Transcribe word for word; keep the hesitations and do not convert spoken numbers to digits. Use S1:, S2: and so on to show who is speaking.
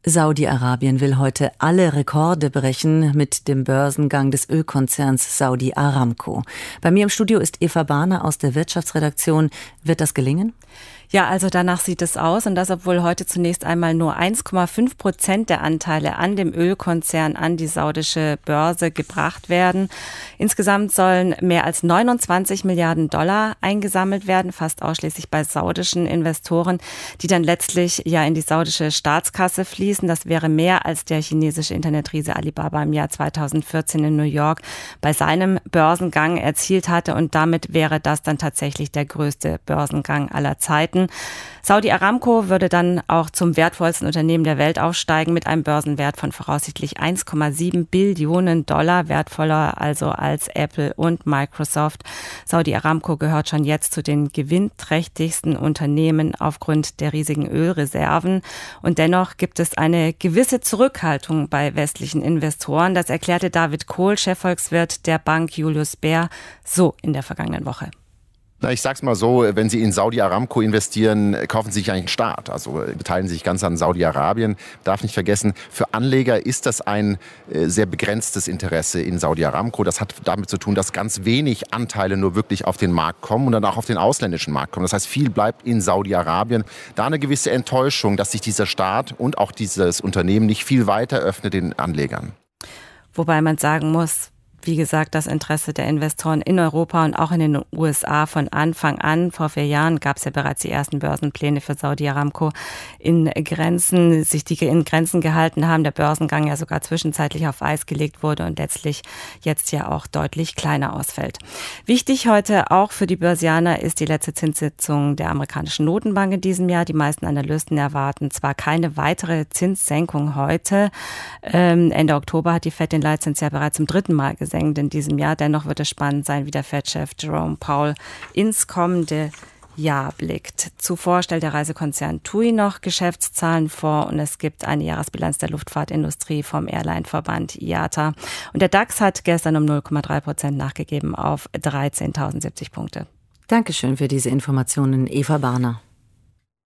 S1: Saudi-Arabien will heute alle Rekorde brechen mit dem Börsengang des Ölkonzerns Saudi Aramco. Bei mir im Studio ist Eva Bahner aus der Wirtschaftsredaktion. Wird das gelingen?
S2: Ja, also danach sieht es aus, und das, obwohl heute zunächst einmal nur eins Komma fünf Prozent der Anteile an dem Ölkonzern an die saudische Börse gebracht werden. Insgesamt sollen mehr als neunundzwanzig Milliarden Dollar eingesammelt werden, fast ausschließlich bei saudischen Investoren, die dann letztlich ja in die saudische Staatskasse fließen. Das wäre mehr, als der chinesische Internetriese Alibaba im Jahr zweitausendvierzehn in New York bei seinem Börsengang erzielt hatte, und damit wäre das dann tatsächlich der größte Börsengang aller Zeiten. Saudi Aramco würde dann auch zum wertvollsten Unternehmen der Welt aufsteigen mit einem Börsenwert von voraussichtlich eins Komma sieben Billionen Dollar, wertvoller also als Apple und Microsoft. Saudi Aramco gehört schon jetzt zu den gewinnträchtigsten Unternehmen aufgrund der riesigen Ölreserven. Und dennoch gibt es eine gewisse Zurückhaltung bei westlichen Investoren. Das erklärte David Kohl, Chefvolkswirt der Bank Julius Baer, so in der vergangenen Woche.
S3: Na, ich sag's mal so, wenn Sie in Saudi Aramco investieren, kaufen Sie sich eigentlich einen Staat. Also beteiligen Sie sich ganz an Saudi-Arabien. Darf nicht vergessen, für Anleger ist das ein äh, sehr begrenztes Interesse in Saudi Aramco. Das hat damit zu tun, dass ganz wenig Anteile nur wirklich auf den Markt kommen und dann auch auf den ausländischen Markt kommen. Das heißt, viel bleibt in Saudi-Arabien. Da eine gewisse Enttäuschung, dass sich dieser Staat und auch dieses Unternehmen nicht viel weiter öffnet den Anlegern.
S2: Wobei man sagen muss, wie gesagt, das Interesse der Investoren in Europa und auch in den U S A von Anfang an. Vor vier Jahren gab es ja bereits die ersten Börsenpläne für Saudi Aramco in Grenzen, sich die in Grenzen gehalten haben. Der Börsengang ja sogar zwischenzeitlich auf Eis gelegt wurde und letztlich jetzt ja auch deutlich kleiner ausfällt. Wichtig heute auch für die Börsianer ist die letzte Zinssitzung der amerikanischen Notenbank in diesem Jahr. Die meisten Analysten erwarten zwar keine weitere Zinssenkung heute. Ähm, Ende Oktober hat die Fed den Leitzins ja bereits zum dritten Mal gesenkt in diesem Jahr. Dennoch wird es spannend sein, wie der Fed-Chef Jerome Powell ins kommende Jahr blickt. Zuvor stellt der Reisekonzern T U I noch Geschäftszahlen vor, und es gibt eine Jahresbilanz der Luftfahrtindustrie vom Airline-Verband I A T A. Und der DAX hat gestern um null Komma drei Prozent nachgegeben auf dreizehntausendsiebzig Punkte.
S1: Dankeschön für diese Informationen, Eva Bahner.